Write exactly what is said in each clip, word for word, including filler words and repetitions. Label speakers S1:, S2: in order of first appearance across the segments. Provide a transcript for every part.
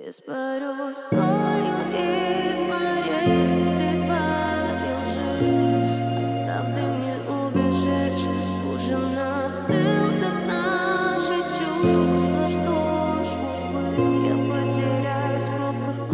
S1: Я спорю солью из морей, все твои лжи. От правды не убежишь, ужин настыл, как наши чувства. Что ж, увы, я потеряюсь в пробках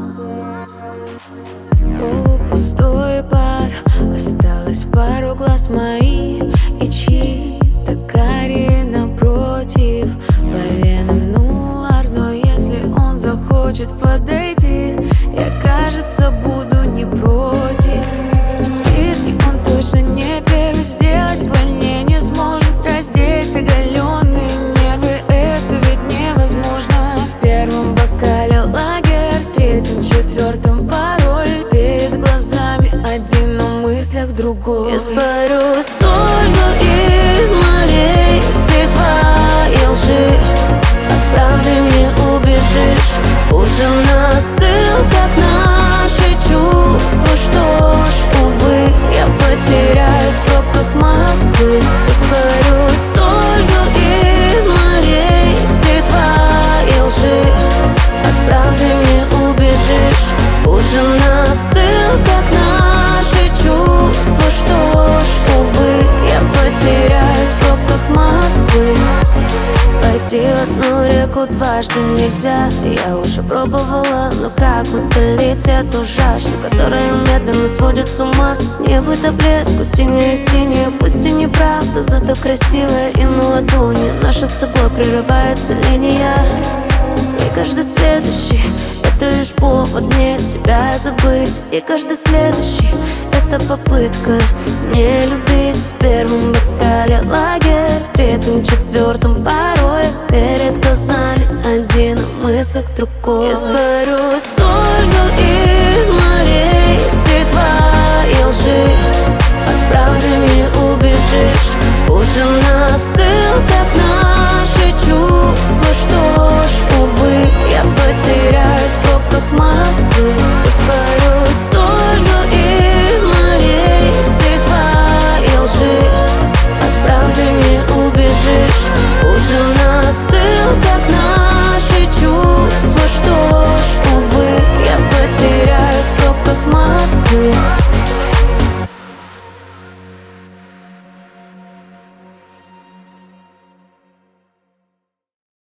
S1: Москвы.
S2: Полупустой бар, осталось пару глаз мои и чьи-то карие напротив. По венам нуар, но если он захочет подойти, я, кажется, буду не против. В списке он точно не первый, сделать больнее не сможет. Раздеть оголенные нервы, это ведь невозможно. В первом бокале лагерь, в третьем, четвертом пароль. Перед глазами один, но в мыслях другой.
S1: Я спорю солью из морей, все твои лжи. От правды не убежишь, ужин настыл, как наши чувства. Что ж, увы, я потеряюсь в пробках Москвы. Я спорю солью из морей, все твои лжи. От правды не убежишь, ужин настыл, как наши чувства. Что ж, увы, я потеряюсь в пробках Москвы. Пойти в одну реку дважды нельзя. Я уже пробовала, но как утолить эту жажду, которая медленно сводит с ума? Небо таблетку синюю-синюю, пусть и неправда, зато красивая и на ладони. Наша с тобой прерывается линия, и каждый следующий — это лишь повод мне тебя забыть. И каждый следующий — это попытка не любить. В первом бокале лагерь, в третьем, четвертом пароль. Перед глазами один, а в мыслях другой. Я спорю солью из морей, все твои лжи. От правды не убежишь, ужин настыл.